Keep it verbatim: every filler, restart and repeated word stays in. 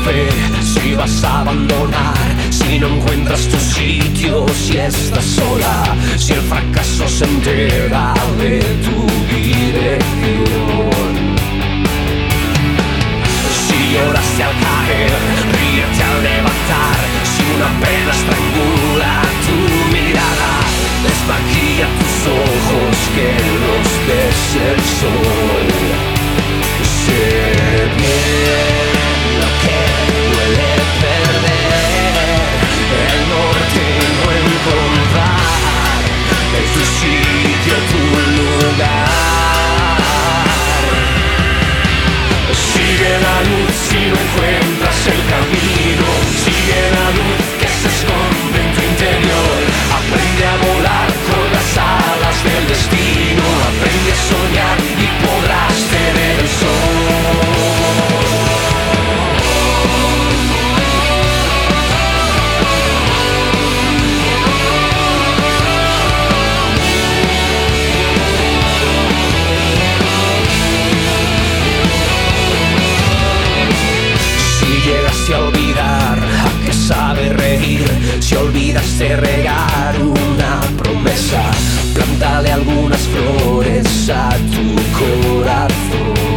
fe, si vas a abandonar, si no encuentras tu sitio, si estás sola, si el fracaso se entera de tu dirección. Si lloraste al caer, ríete al levantar, si una pena estrangula tu mirada, desmaquilla tus ojos que los ves el sol. Sé bien lo que duele perder el norte y no encontrar en tu sitio, tu lugar. Sigue la luz si no encuentras el camino, sigue la luz que se esconde en tu interior. Aprende a volar con las alas del destino, aprende a soñar y podrás tener el sol. Si olvidar a qué sabe reír, si olvidaste regar una promesa, plántale algunas flores a tu corazón.